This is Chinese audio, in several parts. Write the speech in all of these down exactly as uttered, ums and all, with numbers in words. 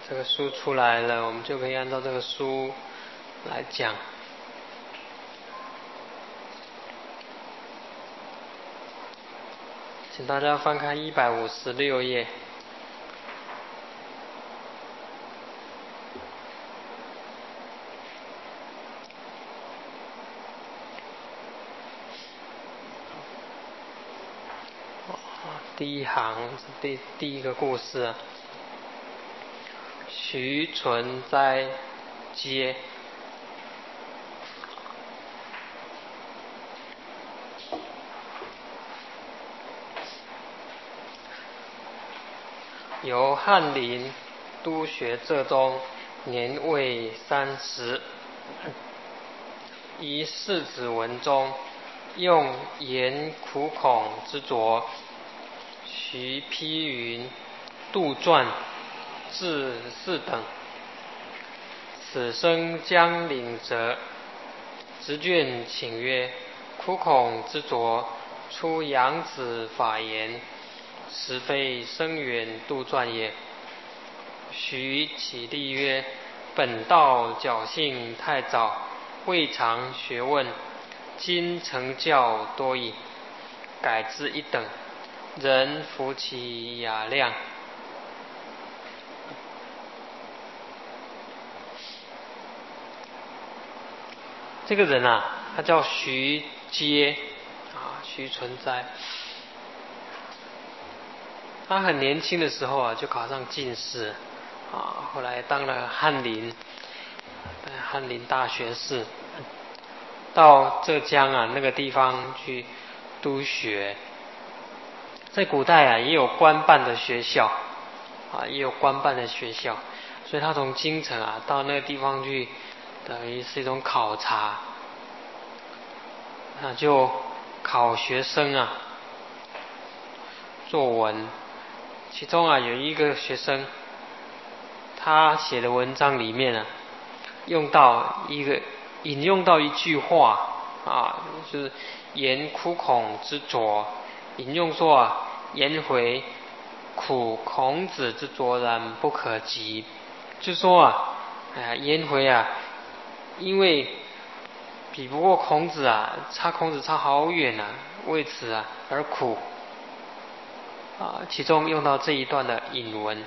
这个书出来了，我们就可以按照这个书来讲。请大家翻开一百五十六页。第一行是第第一个故事啊，徐存斋接。由翰林督学浙中，年未三十，于世子文中，用言苦孔之拙，徐丕云、杜撰、至四等。此生将领者，执卷请曰：苦孔之拙，出扬子法言，实非生源杜撰也。徐起立曰：本道侥幸太早，未尝学问，今成教多矣，改之一等，人服其雅量。这个人啊，他叫徐阶啊，徐存斋。他很年轻的时候啊，就考上进士啊，后来当了翰林，翰林大学士，到浙江啊那个地方去督学。在古代啊，也有官办的学校啊，也有官办的学校，所以他从京城啊到那个地方去，等于是一种考察，那就考学生啊作文。其中啊有一个学生，他写的文章里面啊，用到一个引用到一句话啊，就是言苦孔之拙，引用说啊，颜回苦孔子之卓然不可及，就说啊，哎，颜回啊，因为比不过孔子啊，差孔子差好远啊，为此啊而苦啊。其中用到这一段的引文，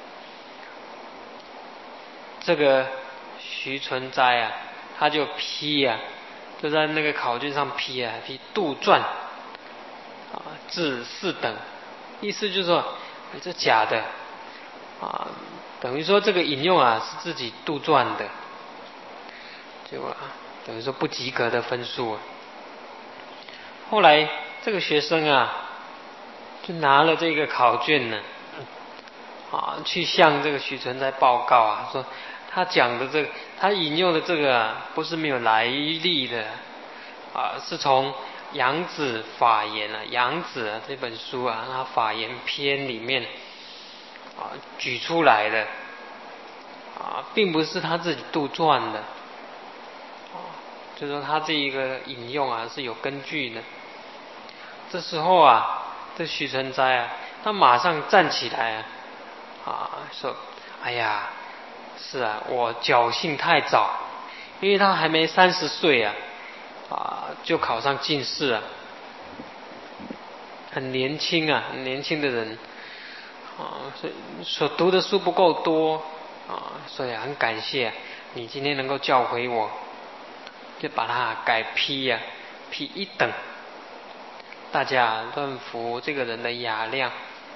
这个徐存斋啊，他就批啊，就在那个考卷上批啊，批杜撰啊，至四等，意思就是说，哎，这假的啊，等于说这个引用啊是自己杜撰的，结果啊，等于说不及格的分数啊。后来这个学生啊，就拿了这个考卷呢，啊，去向这个徐存斋报告啊，说他讲的这个，他引用的这个啊，不是没有来历的啊，是从扬子法言啊，扬子啊这本书啊，他法言篇里面啊举出来的啊，并不是他自己杜撰的啊，就说他这一个引用啊是有根据的。这时候啊，这徐存斋啊，他马上站起来啊，啊说：“哎呀，是啊，我侥幸太早，因为他还没三十岁啊，啊就考上进士啊，很年轻啊，很年轻的人啊，所以所读的书不够多啊，所以很感谢你今天能够教诲我，就把它改批呀、啊，批一等。”大家论服这个人的雅量。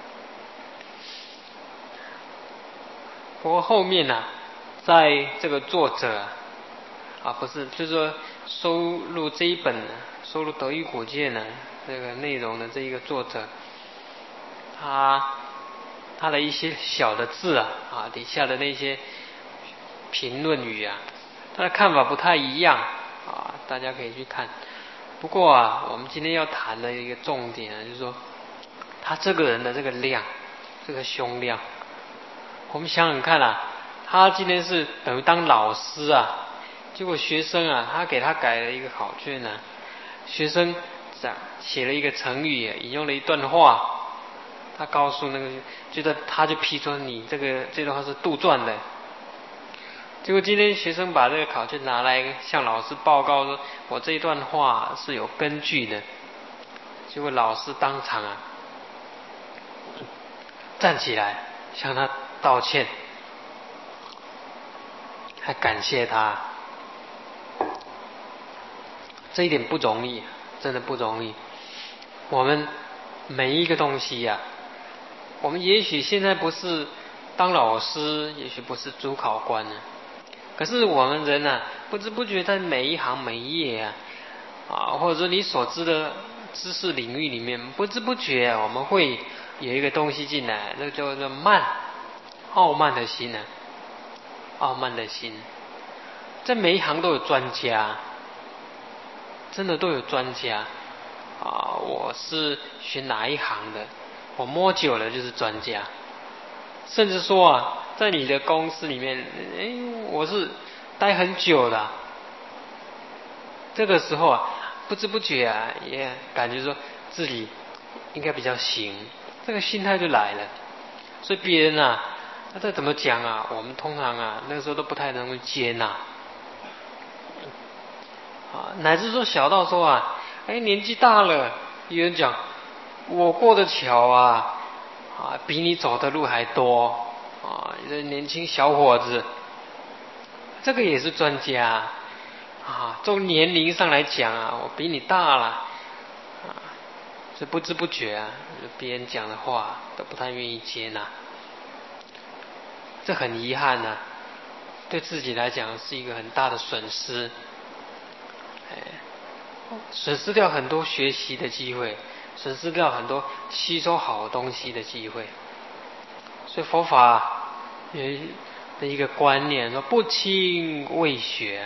不过后面呢、啊，在这个作者啊，不是，就是说收录这一本收录《德育古鉴》呢这个内容的这一个作者，他他的一些小的字啊啊底下的那些评论语啊，他的看法不太一样啊，大家可以去看。不过啊，我们今天要谈的一个重点啊，就是说他这个人的这个量，这个胸量，我们想想看啊，他今天是等于当老师啊，结果学生啊，他给他改了一个考卷啊，学生写了一个成语，引用了一段话， 他告诉那个，觉得他就批说你这个这段话是杜撰的。结果今天学生把这个考卷拿来向老师报告说，我这一段话是有根据的。结果老师当场啊站起来向他道歉，还感谢他。这一点不容易，真的不容易。我们每一个东西呀、啊，我们也许现在不是当老师，也许不是主考官呢，可是我们人啊，不知不觉在每一行每一页啊，啊，或者说你所知的知识领域里面，不知不觉啊，我们会有一个东西进来，那个叫做慢，傲慢的心呢、啊，傲慢的心，在每一行都有专家，真的都有专家啊！我是学哪一行的，我摸久了就是专家。甚至说啊，在你的公司里面，哎，我是待很久的、啊。这个时候啊，不知不觉啊，也感觉说自己应该比较行，这个心态就来了。所以别人啊，他再怎么讲啊，我们通常啊，那个时候都不太能够接纳。啊，乃至说小到说啊，哎，年纪大了，有人讲我过的桥啊，啊，比你走的路还多啊！这年轻小伙子，这个也是专家啊。从年龄上来讲啊，我比你大了啊，所以不知不觉啊，别人讲的话都不太愿意接纳，这很遗憾啊，对自己来讲是一个很大的损失。损失掉很多学习的机会，损失掉很多吸收好东西的机会。所以佛法有的一个观念说不轻未学，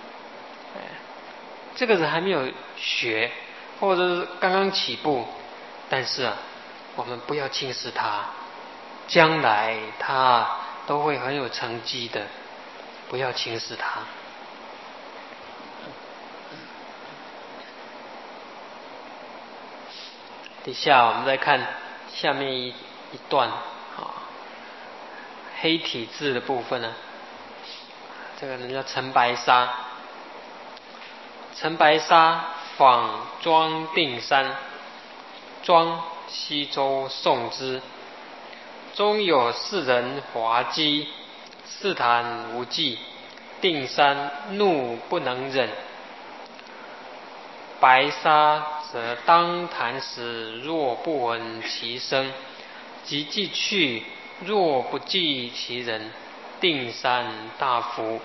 这个人还没有学，或者是刚刚起步，但是啊，我们不要轻视他，将来他都会很有成绩的，不要轻视他。底下我们再看下面一一段啊，黑体字的部分呢，这个人叫陈白沙。陈白沙访庄定山，庄西周宋之，中有四人滑稽，四谈无忌，定山怒不能忍。白沙则当谈时，若不闻其声，即即去，若不记其人，定山大福。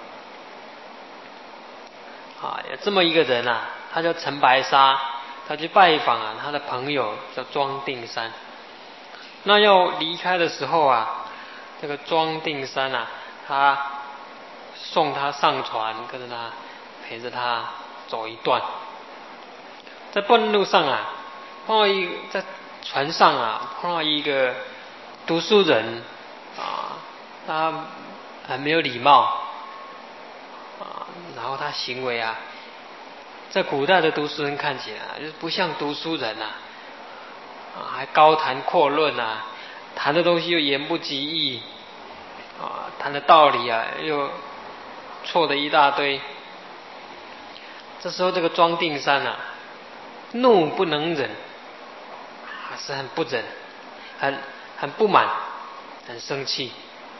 啊，有这么一个人啊，他叫陈白沙，他去拜访啊他的朋友叫庄定山。那要离开的时候啊，这个庄定山啊，他送他上船，跟着他陪着他走一段。在半路上啊，碰到一在船上啊，碰到一个读书人啊，他很没有礼貌啊，然后他行为啊，在古代的读书人看起来就是不像读书人啊，啊还高谈阔论啊，谈的东西又言不及义啊，谈的道理啊又错的一大堆。这时候这个庄定山啊，怒不能忍，还是很不忍，很很不满，很生气。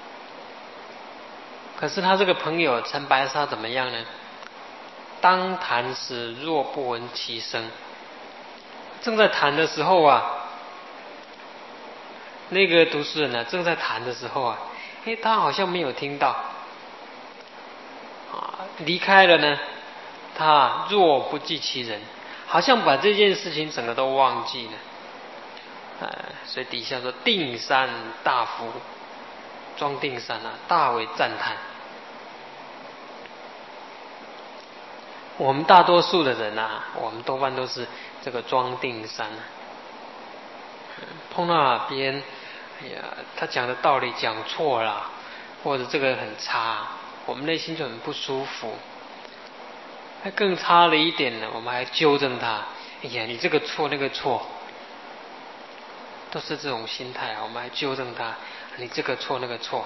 可是他这个朋友陈白沙怎么样呢？当谈时若不闻其声，正在谈的时候啊，那个读书人呢、啊、正在谈的时候啊，哎，他好像没有听到啊，离开了呢，他若不记其人，好像把这件事情整个都忘记了。呃，所以底下说定山大福，庄定山啊，大为赞叹。我们大多数的人啊，我们多半都是这个庄定山啊，碰到别人，哎呀，他讲的道理讲错了，或者这个很差，我们内心就很不舒服。还更差了一点呢，我们还纠正他，哎呀，你这个错那个错。 都是这种心态啊，我们还纠正他，你这个错那个错。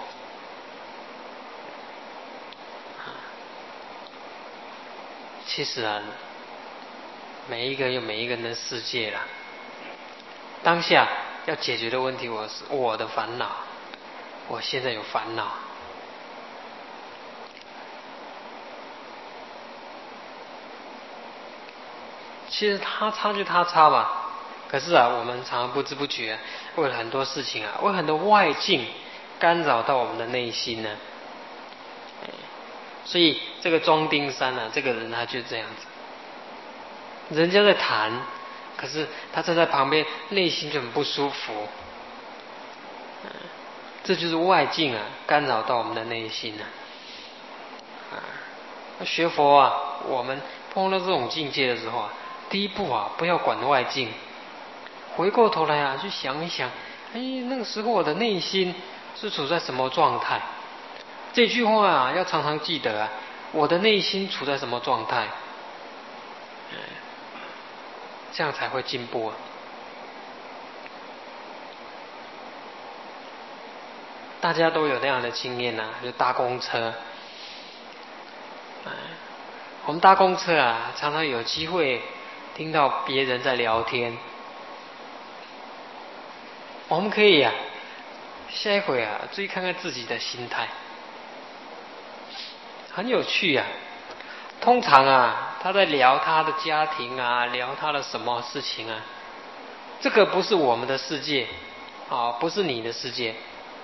其实啊，每一个有每一个人的世界啦。当下要解决的问题，我是我的烦恼，我现在有烦恼。其实他差就他差嘛，可是啊，我们常常不知不觉、啊、为了很多事情啊，为很多外境干扰到我们的内心呢。所以这个庄丁山啊，这个人他就这样子，人家在谈，可是他站在旁边，内心就很不舒服。这就是外境啊，干扰到我们的内心啊。啊，学佛啊，我们碰到这种境界的时候啊，第一步啊，不要管外境，回过头来啊，去想一想，哎，那个时候我的内心是处在什么状态？这句话啊，要常常记得啊，我的内心处在什么状态？这样才会进步啊。大家都有那样的经验啊，就搭公车。我们搭公车啊，常常有机会听到别人在聊天。我们可以啊，下一回啊，注意看看自己的心态，很有趣啊。通常啊，他在聊他的家庭啊，聊他的什么事情啊，这个不是我们的世界啊，不是你的世界，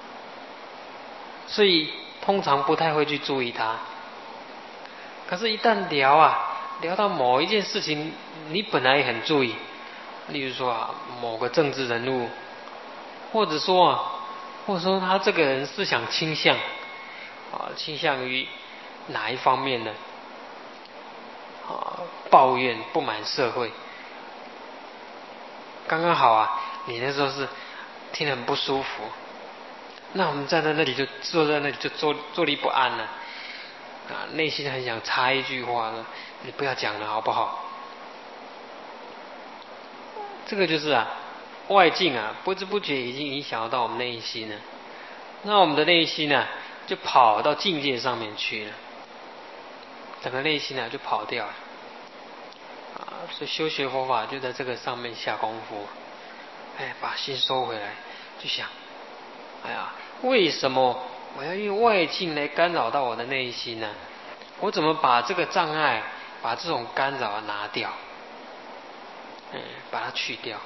所以通常不太会去注意他。可是，一旦聊啊，聊到某一件事情，你本来也很注意，例如说啊，某个政治人物，或者说啊，或者说他这个人思想倾向啊，倾向于哪一方面呢？啊，抱怨不满社会，刚刚好啊，你那时候是听得很不舒服，那我们站在那里就坐在那里就坐坐立不安了。啊，内心很想插一句话呢，你不要讲了好不好？这个就是啊，外境啊，不知不觉已经影响到我们内心了。那我们的内心呢、啊，就跑到境界上面去了，整个内心呢、啊、就跑掉了。啊，所以修学佛法就在这个上面下功夫。哎，把心收回来，就想，哎呀，为什么我要用外境来干扰到我的内心呢？我怎么把这个障碍，把这种干扰拿掉？嗯，把它去掉。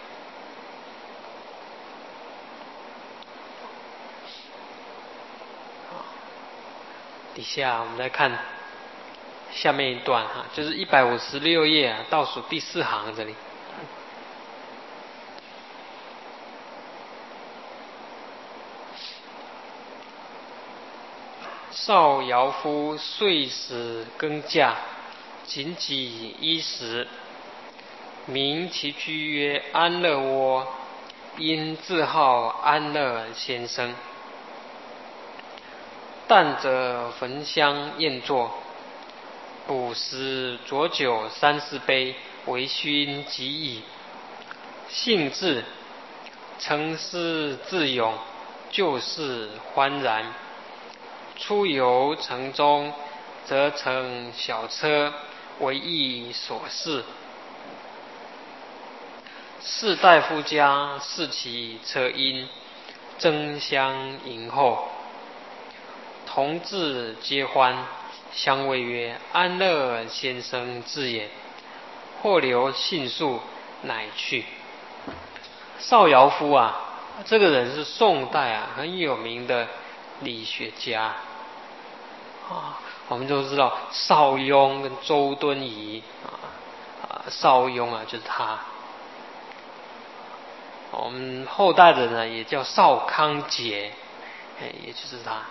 底下我们再看下面一段哈，就是一百五十六页啊，倒数第四行这里。少尧夫遂使耕稼，仅己衣食，名其居曰安乐窝，因自号安乐先生。淡者焚香宴坐，捕食浊酒三四杯，微醺即已。兴致诚思自咏，旧事欢然。出游城中，则乘小车，为意所事。士大夫家，视其车音，争相迎候。同至皆欢，相谓曰：“安乐先生至也。”或留信数，乃去。少尧夫啊，这个人是宋代啊很有名的理学家啊。我们都知道邵雍跟周敦颐啊，啊邵雍啊就是他。我们后代的呢也叫邵康节，哎，也就是他。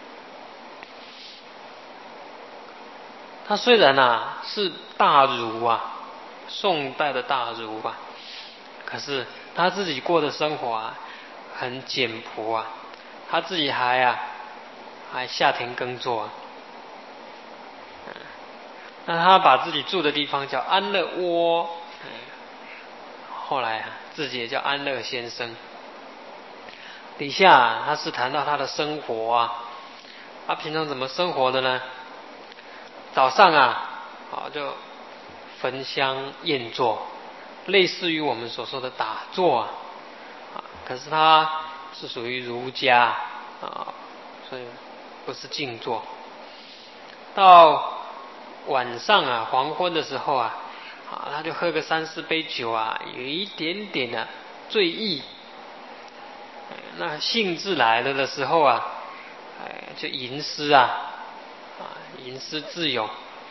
他虽然啊是大儒啊，宋代的大儒啊，可是他自己过的生活啊很简朴啊，他自己还啊还下田耕作、啊。那他把自己住的地方叫安乐窝，后来啊自己也叫安乐先生。 底下他是谈到他的生活啊，他平常怎么生活的呢？早上啊，啊就焚香宴坐，类似于我们所说的打坐啊，啊可是他是属于儒家啊，所以不是静坐。到晚上啊，黄昏的时候啊，啊他就喝个三四杯酒啊，有一点点的醉意。那兴致来了的时候啊，哎，就吟诗啊，啊，吟诗自咏。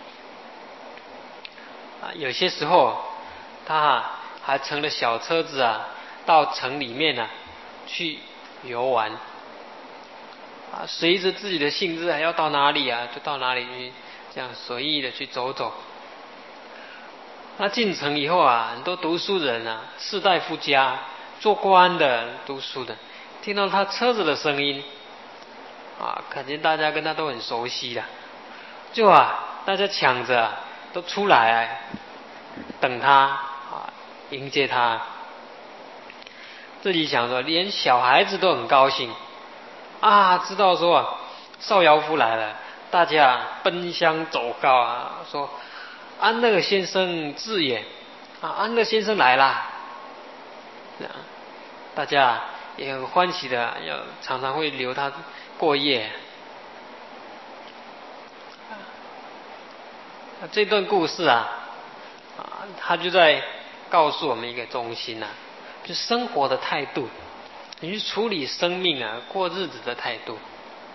啊，有些时候他啊还乘了小车子啊，到城里面啊去游玩。啊，随着自己的兴致，还要到哪里啊，就到哪里去，这样随意的去走走。那进城以后啊，很多读书人啊，士大夫家做官的、读书的，听到他车子的声音，啊，感觉大家跟他都很熟悉的，就啊，大家抢着、啊、都出来等他啊，迎接他。这里想说，连小孩子都很高兴啊，知道说啊，少尧夫来了，大家奔相走告啊，说安乐先生至也啊，安乐先生来啦，这样大家也很欢喜的，要常常会留他过夜。这段故事啊，啊，他就在告诉我们一个中心啊，就生活的态度，你去处理生命啊，过日子的态度。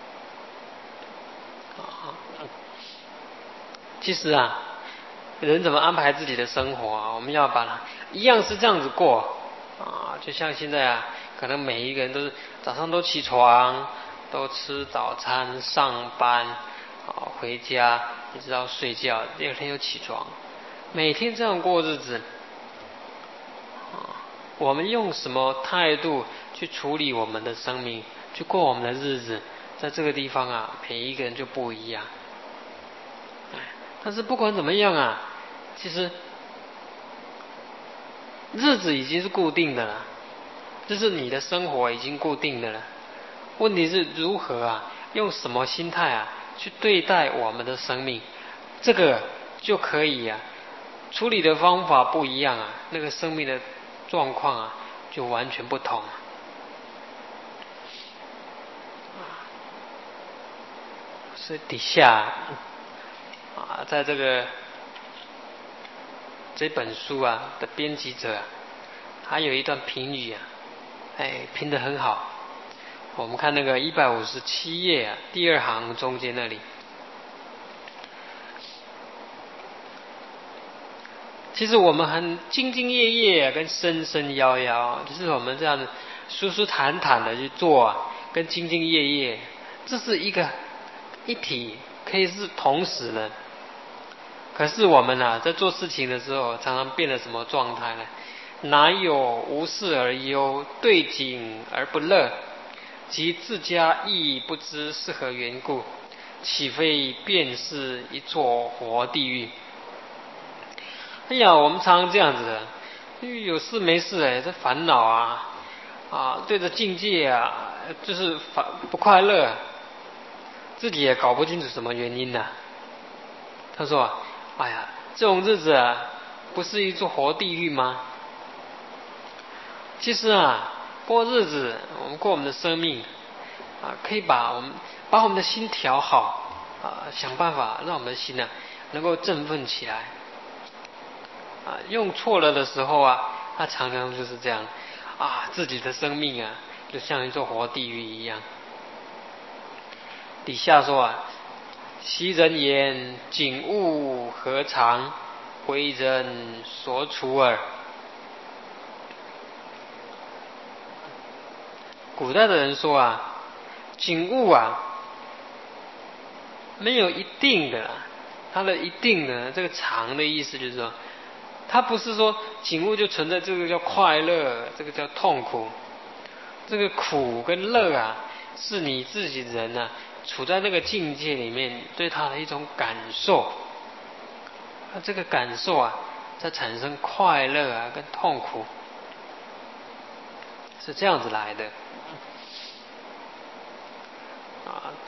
啊，其实啊，人怎么安排自己的生活啊，我们要把它一样是这样子过啊，就像现在啊，可能每一个人都是早上都起床，都吃早餐，上班，啊，回家一直到睡觉，第二天又起床，每天这样过日子。我们用什么态度去处理我们的生命，去过我们的日子，在这个地方啊，每一个人就不一样。但是不管怎么样啊，其实日子已经是固定的了，就是你的生活已经固定的了。问题是如何啊，用什么心态啊去对待我们的生命，这个就可以啊，处理的方法不一样啊，那个生命的状况啊就完全不同。所以底下啊，在这个这本书啊的编辑者啊，还有一段评语啊，哎，评得很好。我们看那个一百五十七页啊，第二行中间那里。其实我们很兢兢业业跟深深夭夭，就是我们这样舒舒坦坦的去做，跟兢兢业业，这是一个一体，可以是同时的。可是我们啊，在做事情的时候，常常变得什么状态呢？哪有无事而忧，对景而不乐，及自家亦不知是何缘故，岂非便是一座活地狱？哎呀，我们常常这样子的，因为有事没事哎，在烦恼啊啊，对着境界啊，就是烦不快乐，自己也搞不清楚什么原因呢、啊。他说：“哎呀，这种日子啊，不是一座活地狱吗？其实啊，过日子，我们过我们的生命啊，可以把我们把我们的心调好啊，想办法让我们的心呢、啊、能够振奋起来。啊，用错了的时候啊，他常常就是这样啊，自己的生命啊，就像一座活地狱一样。底下说啊，昔人言景物何常，为人所处耳。古代的人说啊，景物啊，没有一定的，它的一定的这个常的意思就是说，它不是说景物就存在这个叫快乐，这个叫痛苦，这个苦跟乐啊，是你自己人啊处在那个境界里面对它的一种感受，那这个感受啊，在产生快乐啊跟痛苦，是这样子来的。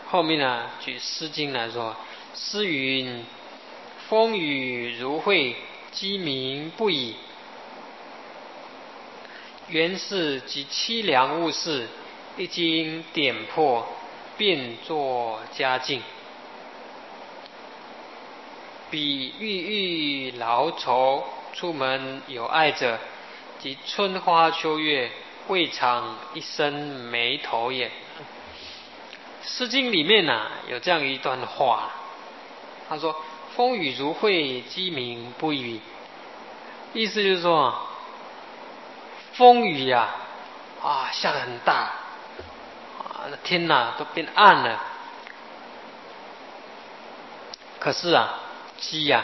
后面呢，举《诗经》来说，诗云：“风雨如晦，鸡鸣不已。原是及凄凉物事，一经点破，便作佳境。彼郁郁劳愁，出门有爱者，及春花秋月，未尝一生眉头也。”《诗经》里面啊有这样一段话，他说：“风雨如晦，鸡鸣不已。”意思就是说，风雨呀、啊，啊下得很大，啊天哪都变暗了。可是啊，鸡呀、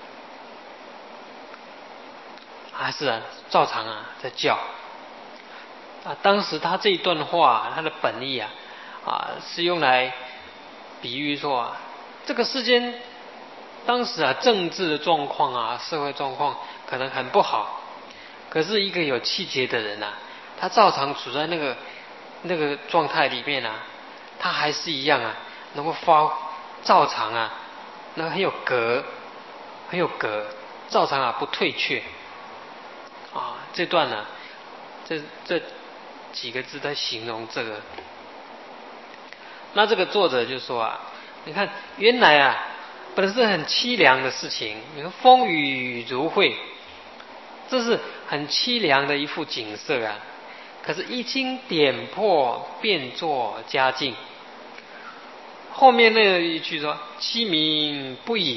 啊，还是啊照常啊在叫。啊，当时他这一段话，他的本意啊。啊，是用来比喻说啊，这个世间当时啊政治的状况啊，社会状况可能很不好，可是一个有气节的人啊，他照常处在那个那个状态里面啊，他还是一样啊，能够发照常啊，那很有格，很有格，照常啊不退却啊。这段呢、啊，这这几个字在形容这个。那这个作者就说啊，你看原来啊，本是很凄凉的事情，你看风雨如晦，这是很凄凉的一幅景色啊。可是，一经点破，便作佳境。后面那一句说“鸡鸣不已”，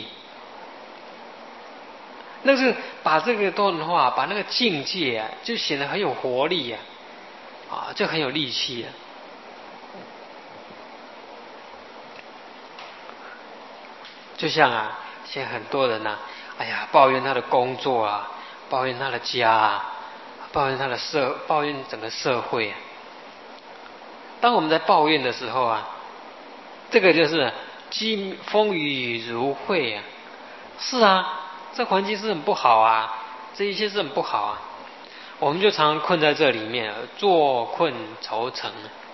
那是把这个段话，把那个境界啊，就显得很有活力啊，啊，就很有力气啊。就像啊，现在很多人呐、啊，哎呀，抱怨他的工作啊，抱怨他的家啊，抱怨他的社，抱怨整个社会啊。当我们在抱怨的时候啊，这个就是鸡风雨如晦啊。是啊，这环境是很不好啊，这一切是很不好啊。我们就常常困在这里面，坐困愁城。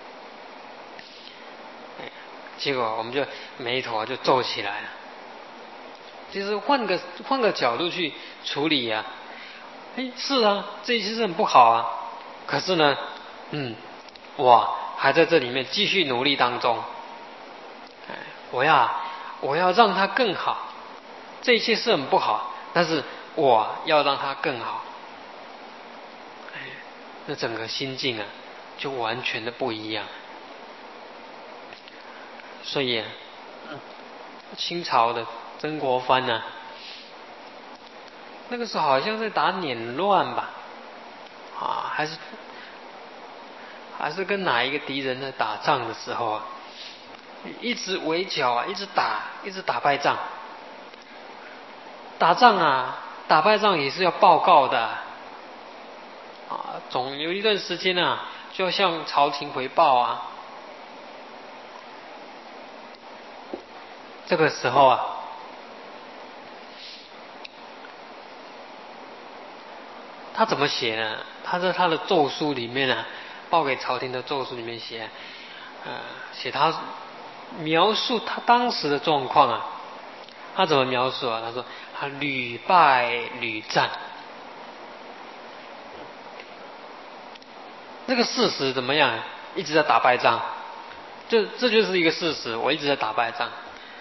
结果我们就眉头啊就皱起来了。其实换个换个角度去处理呀、啊，哎，是啊，这一切是很不好啊。可是呢，嗯，我还在这里面继续努力当中。哎，我要我要让它更好。这一切是很不好，但是我要让它更好。哎，那整个心境啊，就完全的不一样。所以、啊，清朝的曾国藩呢、啊，那个时候好像在打捻乱吧，啊，还是还是跟哪一个敌人在打仗的时候啊，一直围剿啊，一直打，一直打败仗。打仗啊，打败仗也是要报告的啊，总有一段时间啊，就要向朝廷回报啊。这个时候啊，他怎么写呢？他在他的奏书里面啊，报给朝廷的奏书里面写，呃，写他描述他当时的状况啊。他怎么描述啊？他说他屡败屡战。这个事实怎么样？一直在打败仗，这这就是一个事实。我一直在打败仗。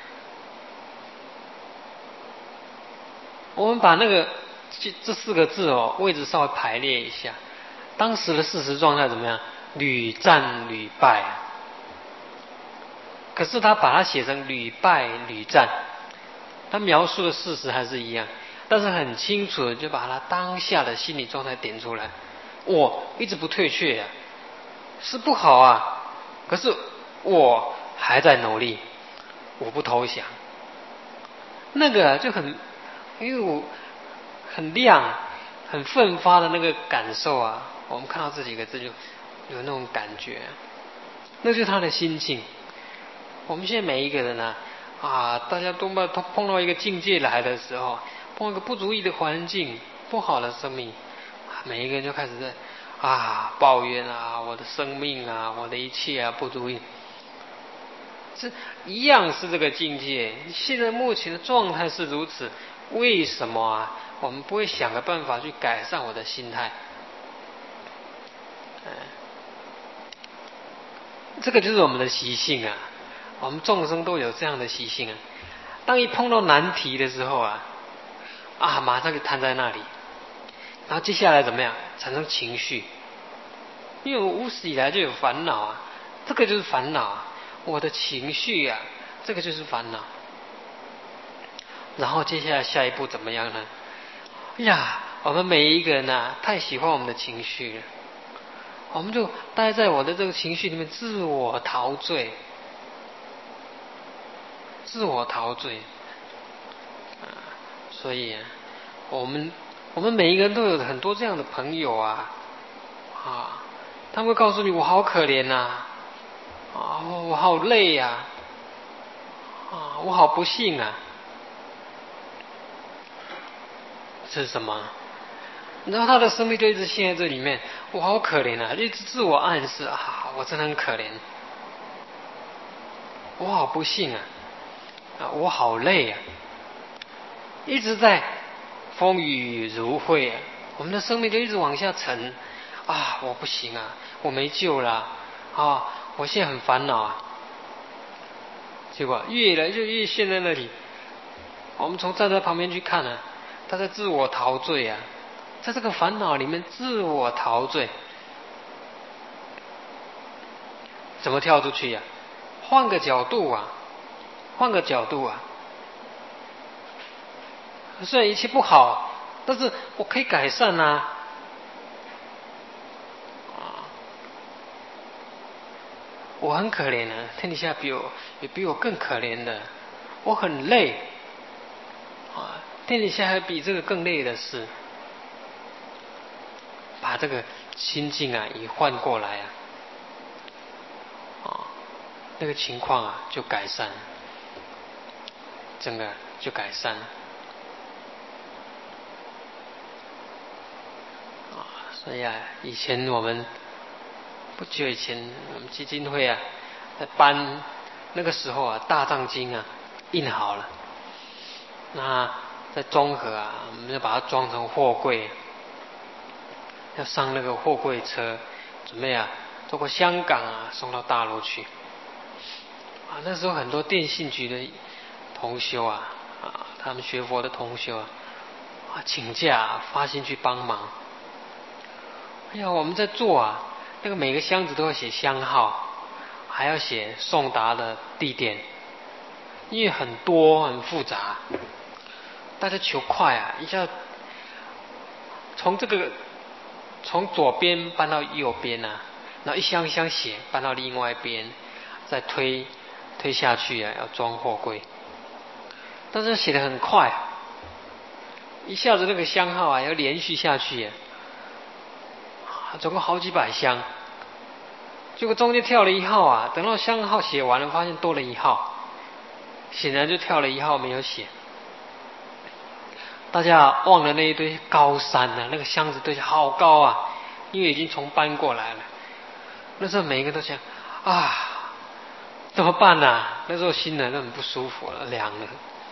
我们把那个这这四个字哦，位置稍微排列一下。当时的事实状态怎么样？屡战屡败。可是他把它写成屡败屡战，他描述的事实还是一样，但是很清楚的就把他当下的心理状态点出来。我一直不退却啊，是不好啊，可是我还在努力，我不投降。那个就很，因为我很亮、很奋发的那个感受啊，我们看到这几个字就有那种感觉，那就是他的心境。我们现在每一个人啊，啊，大家都碰碰到一个境界来的时候，碰到一个不如意的环境、不好的生命，每一个人就开始在啊抱怨啊，我的生命啊，我的一切啊不如意。 这一样是这个境界。现在目前的状态是如此，为什么啊？我们不会想个办法去改善我的心态？嗯，这个就是我们的习性啊。我们众生都有这样的习性啊。当一碰到难题的时候啊，啊，马上就瘫在那里，然后接下来怎么样？产生情绪，因为我无始以来就有烦恼啊，这个就是烦恼啊。我的情绪啊，这个就是烦恼。然后接下来下一步怎么样呢？哎呀，我们每一个人啊，太喜欢我们的情绪了，我们就待在我的这个情绪里面，自我陶醉，自我陶醉啊。所以啊，我们我们每一个人都有很多这样的朋友啊啊，他们会告诉你，我好可怜呐、啊。啊，我好累呀、啊！啊，我好不幸啊！这是什么？然后他的生命就一直陷在这里面，我好可怜啊！一直自我暗示啊，我真的很可怜，我好不幸啊！啊，我好累啊！一直在风雨如晦啊，我们的生命就一直往下沉啊！我不行啊，我没救了啊！我现在很烦恼啊！结果越来就越陷在那里。我们从站在旁边去看啊，他在自我陶醉啊，在这个烦恼里面自我陶醉。怎么跳出去呀、啊？换个角度啊，换个角度啊。虽然一切不好，但是我可以改善啊。我很可怜啊，天底下比我有比我更可怜的，我很累啊，天底下还比这个更累的事。把这个心境啊一换过来啊，啊，那个情况啊就改善，整个就改善啊。所以啊，以前我们不久以前我们基金会啊在搬，那个时候啊大藏经啊印好了，那在中和啊我们就把它装成货柜，要上那个货柜车，准备啊透过香港啊送到大陆去啊。那时候很多电信局的同修啊啊，他们学佛的同修啊啊请假、啊、发心去帮忙。哎呀，我们在做啊，那个每个箱子都要写箱号，还要写送达的地点，因为很多很复杂，大家求快啊，一下从这个从左边搬到右边啊，然后一箱一箱写搬到另外一边，再推推下去啊，要装货柜，但是写得很快，一下子那个箱号啊要连续下去啊。总共好几百箱，结果中间跳了一号啊，等到箱号写完了，发现多了一号，显然就跳了一号没有写。大家忘了那一堆高山啊，那个箱子堆好高啊，因为已经从搬过来了。那时候每一个都想啊，怎么办啊？那时候心里都很不舒服了，凉了。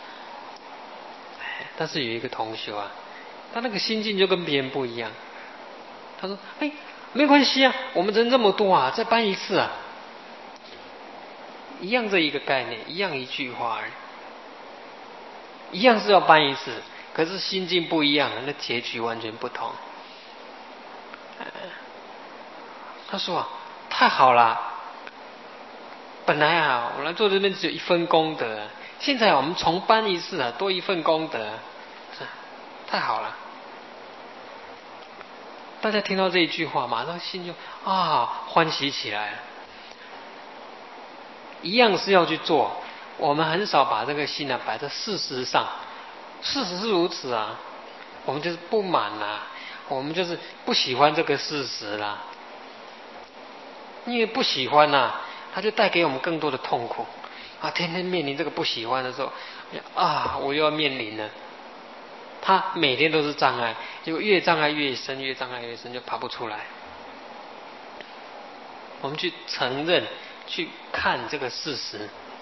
但是有一个同学啊，他那个心境就跟别人不一样。他说：“哎，没关系啊，我们人这么多啊，再搬一次啊，一样这一个概念，一样一句话而已，一样是要搬一次，可是心境不一样，那结局完全不同。”他说啊，太好了，本来啊，我来做这边只有一份功德，现在我们重搬一次啊，多一份功德，太好了。大家听到这一句话，马上心就啊欢喜起来了。一样是要去做，我们很少把这个心呢、啊、摆在事实上，事实是如此啊，我们就是不满啦，我们就是不喜欢这个事实啦，因为不喜欢呐、啊，它就带给我们更多的痛苦啊，天天面临这个不喜欢的时候啊，我又要面临了。他每天都是障碍，结果越障碍越深，越障碍越深，就爬不出来。我们去承认，去看这个事实，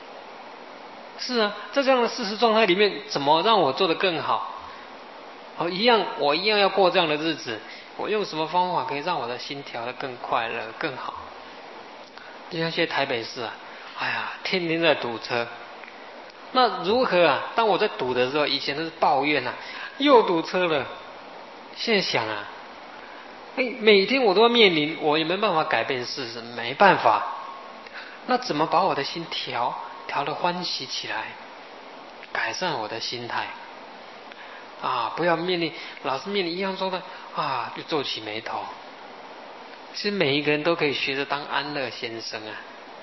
是啊，在这样的事实状态里面，怎么让我做得更好？哦，一样，我一样要过这样的日子。我用什么方法可以让我的心调得更快乐、更好？就像现在台北市啊，哎呀，天天在堵车。那如何啊？当我在堵的时候，以前都是抱怨啊，又堵车了。现在想啊，哎，每天我都要面临，我也没办法改变事实，没办法。那怎么把我的心调调得欢喜起来，改善我的心态？啊，不要面临老是面临一样说的啊，就皱起眉头。其实每一个人都可以学着当安乐先生啊。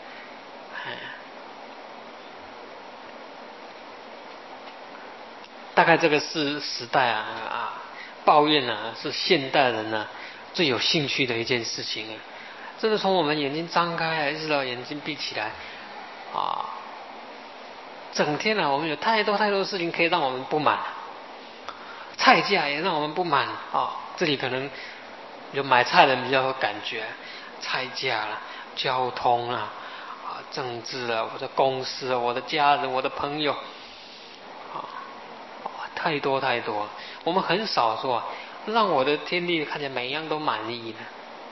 大概这个是时代啊啊，抱怨啊是现代人啊最有兴趣的一件事情啊。真的从我们眼睛张开一直到眼睛闭起来啊，整天啊我们有太多太多的事情可以让我们不满。菜价也让我们不满啊，这里可能有买菜的人比较有感觉，菜价啦、交通啦、啊、政治啊、我的公司啊、我的家人、我的朋友啊，太多太多，我们很少说让我的天地看起来每一样都满意的。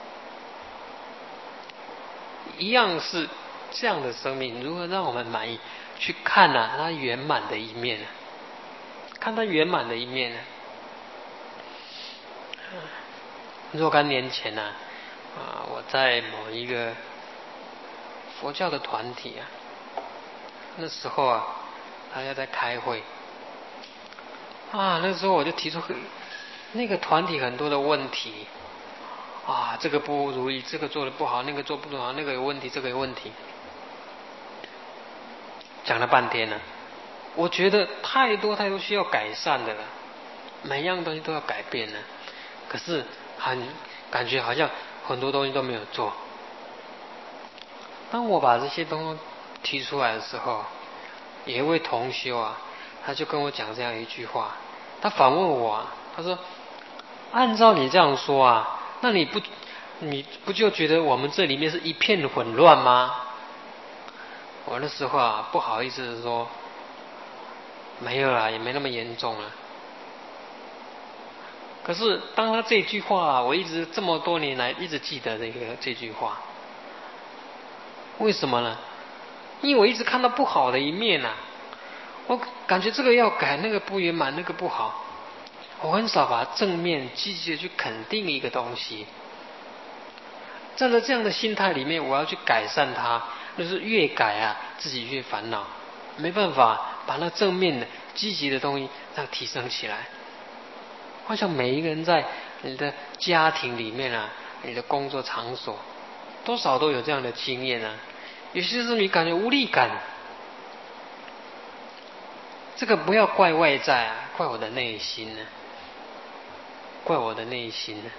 一样是这样的生命，如何让我们满意？去看啊，它圆满的一面，看它圆满的一面呢。若干年前呢、啊，啊，我在某一个佛教的团体啊，那时候啊，大家在开会啊，那时候我就提出那个团体很多的问题啊，这个不如意，这个做的不好，那个做不好，那个有问题，这个有问题，讲了半天了，我觉得太多太多需要改善的了，每样东西都要改变了，可是很感觉好像很多东西都没有做。当我把这些东西提出来的时候，有一位同修啊，他就跟我讲这样一句话，他反问我啊，他说：“按照你这样说啊，那你不你不就觉得我们这里面是一片混乱吗？”我那时候啊，不好意思的说，没有啦，也没那么严重了。可是当他这句话，我一直这么多年来一直记得这个这句话，为什么呢？因为我一直看到不好的一面啊，我感觉这个要改，那个不圆满，那个不好，我很少把正面积极的去肯定一个东西。站在这样的心态里面，我要去改善它，那是越改啊，自己越烦恼，没办法把那正面的、积极的东西让它提升起来。好像每一个人在你的家庭里面啊，你的工作场所，多少都有这样的经验啊。有些时候你感觉无力感，这个不要怪外在啊，怪我的内心呢、啊，怪我的内心呢、啊。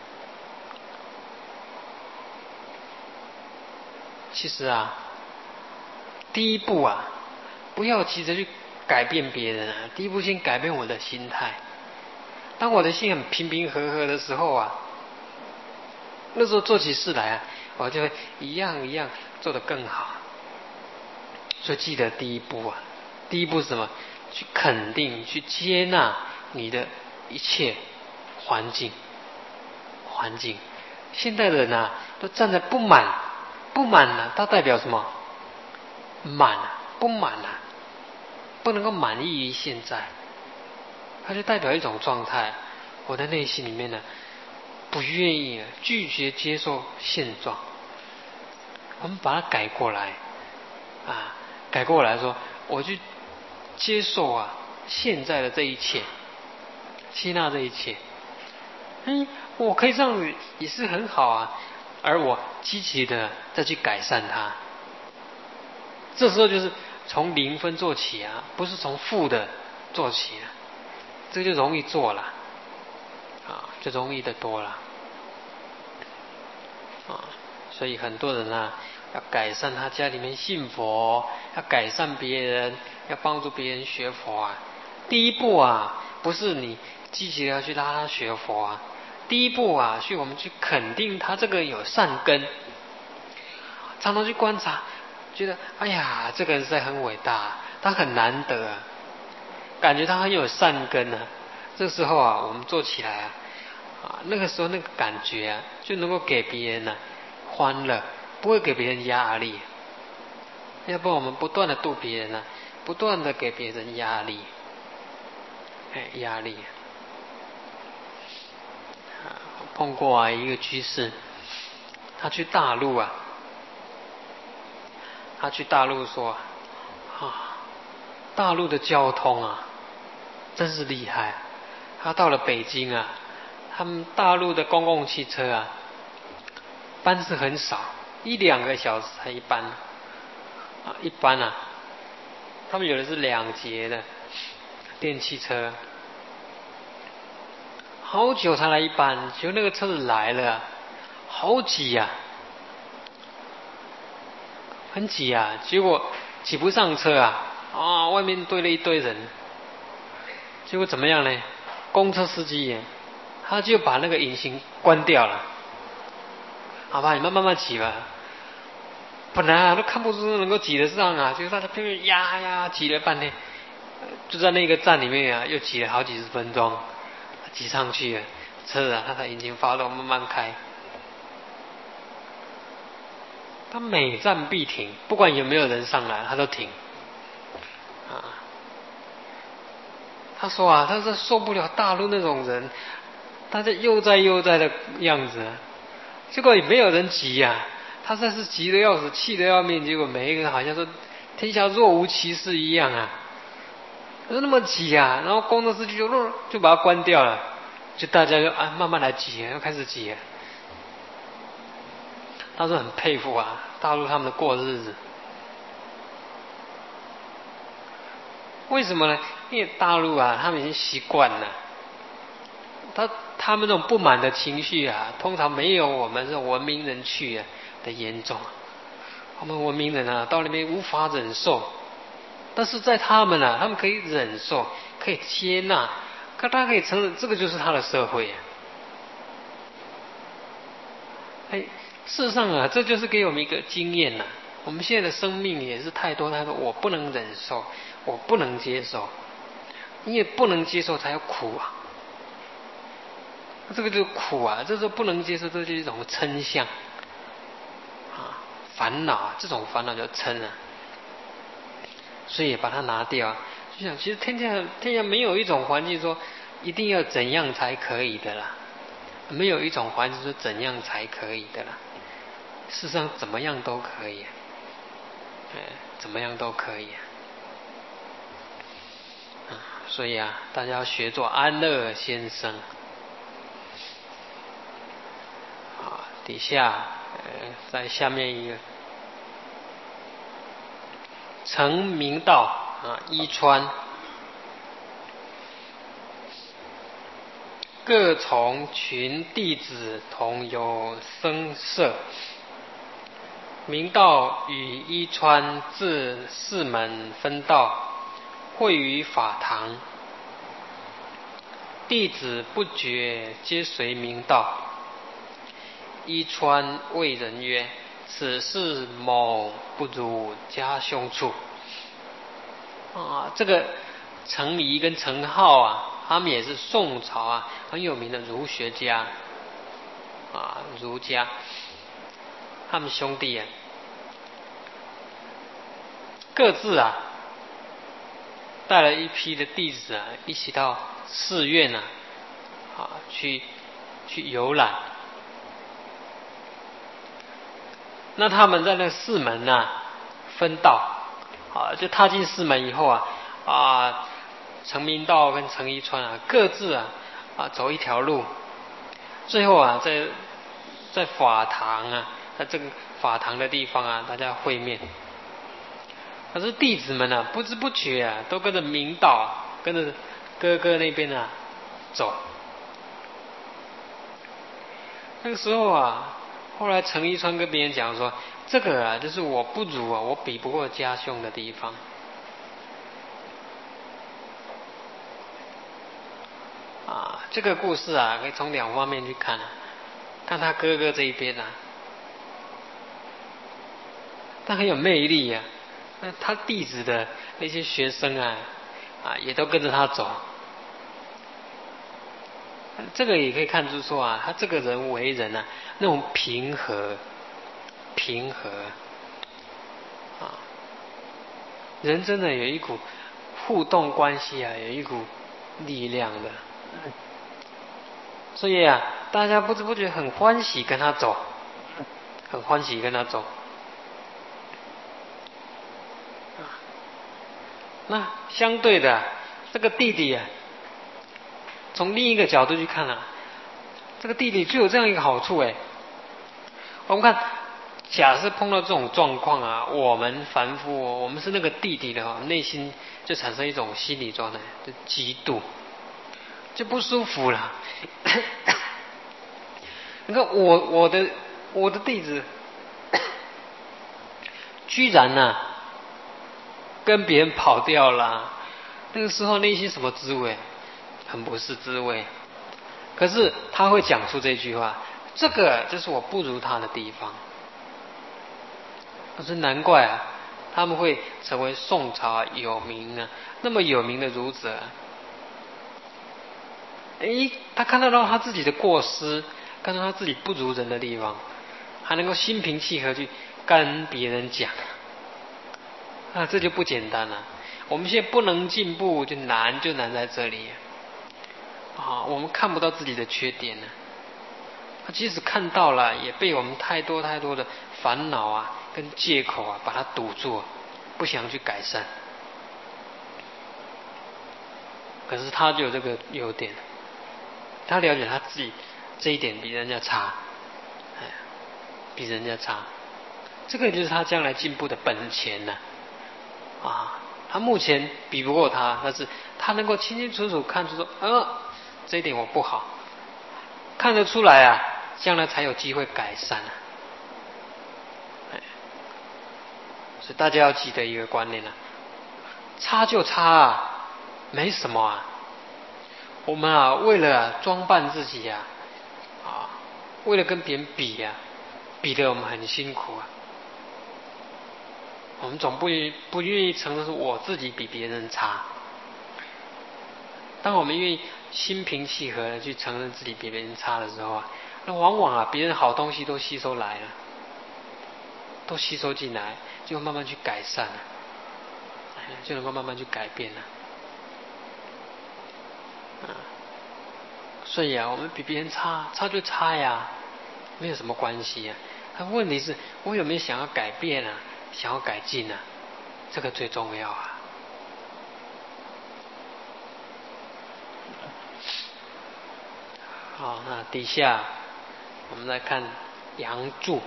其实啊，第一步啊，不要急着去改变别人啊，第一步先改变我的心态。当我的心很平平和和的时候啊，那时候做起事来啊，我就会一样一样做得更好。所以记得第一步啊，第一步是什么？去肯定、去接纳你的一切环境。环境，现代人啊，都站在不满。不满呢、啊，它代表什么？满啊，不满啊，不能够满意于现在，它就代表一种状态。我的内心里面呢，不愿意拒绝接受现状。我们把它改过来啊，改过来说，我去接受啊现在的这一切，接纳这一切。哎，我可以这样子也是很好啊。而我积极的再去改善它，这时候就是从零分做起啊，不是从负的做起啊，这就容易做了啊，就容易的多了啊。所以很多人啊，要改善他家里面信佛，要改善别人，要帮助别人学佛啊。第一步啊，不是你积极的要去拉他学佛啊，第一步啊，是我们去肯定他这个人有善根。常常去观察，觉得哎呀，这个人实在很伟大， 他很难得啊，感觉他很有善根啊。这时候啊，我们做起来啊，啊，那个时候那个感觉啊，就能够给别人呢、啊、欢乐，不会给别人压力。要不然我们不断的度别人啊，不断的给别人压力，哎，压力。啊，碰过啊一个居士，他去大陆啊。他去大陆说啊，大陆的交通啊，真是厉害。他到了北京啊，他们大陆的公共汽车啊，班次很少，一两个小时才一班啊，一班啊，他们有的是两节的电汽车，好久才来一班，结果那个车子来了，好挤呀、啊。很挤啊，结果挤不上车啊！啊，外面堆了一堆人。结果怎么样呢？公车司机耶，他就把那个引擎关掉了。好吧，你们慢慢挤吧。本来啊都看不出能够挤得上啊，结果大家拼命压呀，挤了半天，就在那个站里面啊，又挤了好几十分钟，挤上去了，车子啊，它的引擎发动，慢慢开。他每站必停，不管有没有人上来，他都停。啊，他说啊，他是受不了大陆那种人，大家悠哉悠哉的样子，结果也没有人急呀、啊，他这是急得要死，气得要命，结果每一个人好像说天下若无其事一样啊，就那么挤啊，然后公车司机就就把它关掉了，就大家就啊慢慢来挤，又开始挤。他说很佩服啊，大陆他们的过日子。为什么呢？因为大陆啊，他们已经习惯了。他他们这种不满的情绪啊，通常没有我们这种文明人去、啊、的严重。我们文明人啊，到那边无法忍受，但是在他们啊，他们可以忍受，可以接纳，可他可以承认，这个就是他的社会、啊。哎，事实上啊，这就是给我们一个经验呐、啊。我们现在的生命也是太多太多，我不能忍受，我不能接受，因为不能接受才有苦啊。这个就是苦啊，这是不能接受，这就是一种嗔相啊，烦恼啊，这种烦恼叫嗔啊。所以把它拿掉啊，就想其实天下天下没有一种环境说一定要怎样才可以的啦。没有一种环境是怎样才可以的啦，事实上怎么样都可以、啊，哎，怎么样都可以、啊啊、所以啊，大家要学做安乐先生啊。底下呃，在下面一个成明道啊，伊川。各从群弟子同有声色，明道与伊川自四门分道，会于法堂。弟子不觉皆随明道。伊川谓人曰：“此事某不如家兄处。”啊，这个程颐跟程颢啊，他们也是宋朝啊很有名的儒学家啊，儒家，他们兄弟啊，各自啊带了一批的弟子啊，一起到寺院啊啊去去游览。那他们在那寺门啊分道啊，就踏进寺门以后啊啊。程明道跟程伊川啊，各自啊啊走一条路，最后啊在在法堂啊，在这个法堂的地方啊，大家会面。可是弟子们啊，不知不觉啊，都跟着明道、啊，跟着哥哥那边啊走。那个时候啊，后来程伊川跟别人讲说，这个啊，就是我不如啊，我比不过家兄的地方。啊，这个故事啊，可以从两方面去看、啊。看他哥哥这一边啊，他很有魅力呀、 那他弟子的那些学生啊，啊，也都跟着他走。这个也可以看出说啊，他这个人为人啊，那种平和，平和啊，人真的有一股互动关系啊，有一股力量的。所以啊，大家不知不觉很欢喜跟他走，很欢喜跟他走。那相对的，这个弟弟啊，从另一个角度去看啊，这个弟弟就有这样一个好处哎。我们看，假设碰到这种状况啊，我们凡夫、哦，我们是那个弟弟的话，内心就产生一种心理状态，就嫉妒，就不舒服了。你看我我的我的弟子，居然呢、啊、跟别人跑掉了，那个时候内心什么滋味？很不是滋味。可是他会讲出这句话，这个就是我不如他的地方。可是难怪啊，他们会成为宋朝、啊、有名啊，那么有名的儒者。诶，他看得到他自己的过失，看到他自己不如人的地方，还能够心平气和去跟别人讲，啊，这就不简单了。我们现在不能进步，就难就难在这里啊！我们看不到自己的缺点呢，即使看到了，也被我们太多太多的烦恼啊，跟借口啊，把它堵住，不想去改善。可是他就有这个优点，他了解他自己这一点比人家差，哎，比人家差，这个就是他将来进步的本钱呢、啊。啊，他目前比不过他，但是他能够清清楚楚看出说，呃，这一点我不好，看得出来啊，将来才有机会改善啊。哎，所以大家要记得一个观念啊，差就差啊。没什么啊，我们啊，为了、啊、装扮自己呀、啊，啊，为了跟别人比呀、啊，比得我们很辛苦啊。我们总不不愿意承认说我自己比别人差。当我们愿意心平气和的去承认自己比别人差的时候啊，那往往啊，别人好东西都吸收来了，都吸收进来，就慢慢去改善了，就能够慢慢去改变了。啊，所以啊，我们比别人差，差就差呀，没有什么关系呀。但问题是，我有没有想要改变啊，想要改进啊？这个最重要啊。好，那底下我们来看杨柱。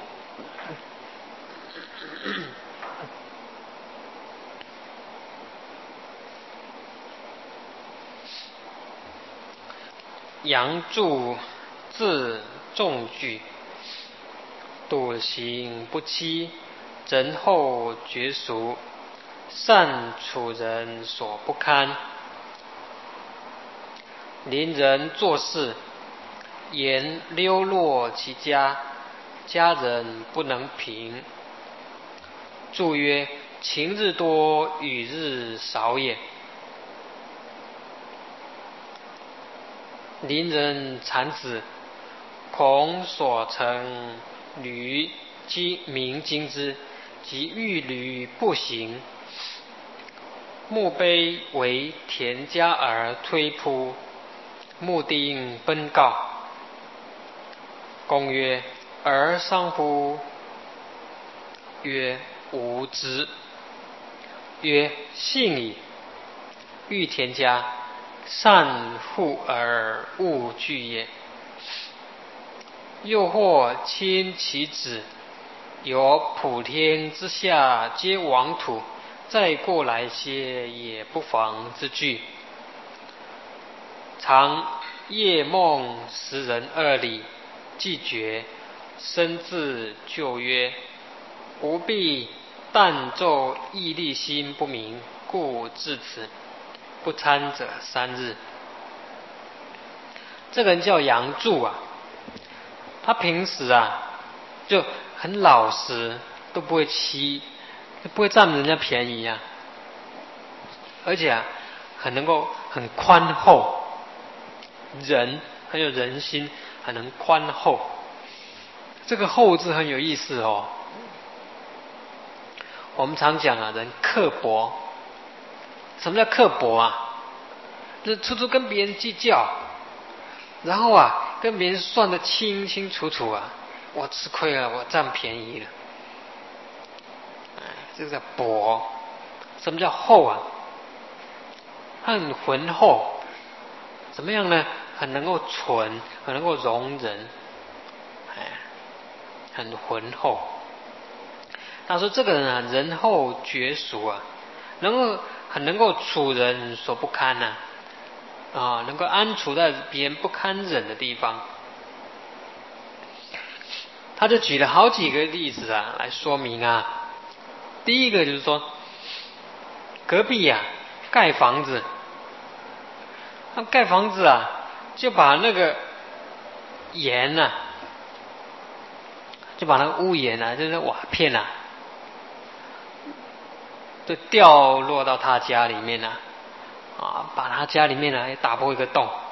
杨柱字仲举，笃行不欺，仁厚绝俗，善处人所不堪。邻人做事，言溜落其家，家人不能平。注曰：晴日多，雨日少也。邻人产子，恐所成驴鸡鸣惊之，即欲驴不行，墓碑为田家而推扑，墓丁奔告。公曰：儿丧乎？曰：无知。曰：信矣。欲田家，善护而勿惧也。又或亲其子，有普天之下皆王土，再过来些也不妨之惧。常夜梦十人二里，既觉，身自救曰：吾必但奏义利心不明，故至此，不参者三日。这个人叫杨柱啊，他平时啊就很老实，都不会欺不会占人家便宜啊，而且啊，很能够很宽厚，人很有人心，很能宽厚。这个厚字很有意思哦。我们常讲啊，人刻薄。什么叫刻薄啊？就是处处跟别人计较，然后啊，跟别人算得清清楚楚啊，我吃亏了，我占便宜了。哎，这个叫薄。什么叫厚啊？它很浑厚。怎么样呢？很能够存，很能够容人，哎，很浑厚。他说这个人啊，仁厚绝俗啊，能够很能够处人所不堪呐、啊，啊，能够安处在别人不堪忍的地方。他就举了好几个例子啊，来说明啊。第一个就是说，隔壁啊盖房子，他盖房子啊，就把那个檐呐、啊，就把那个屋檐啊，就是瓦片啊，就掉落到他家里面了，啊，把他家里面呢也打破一个洞，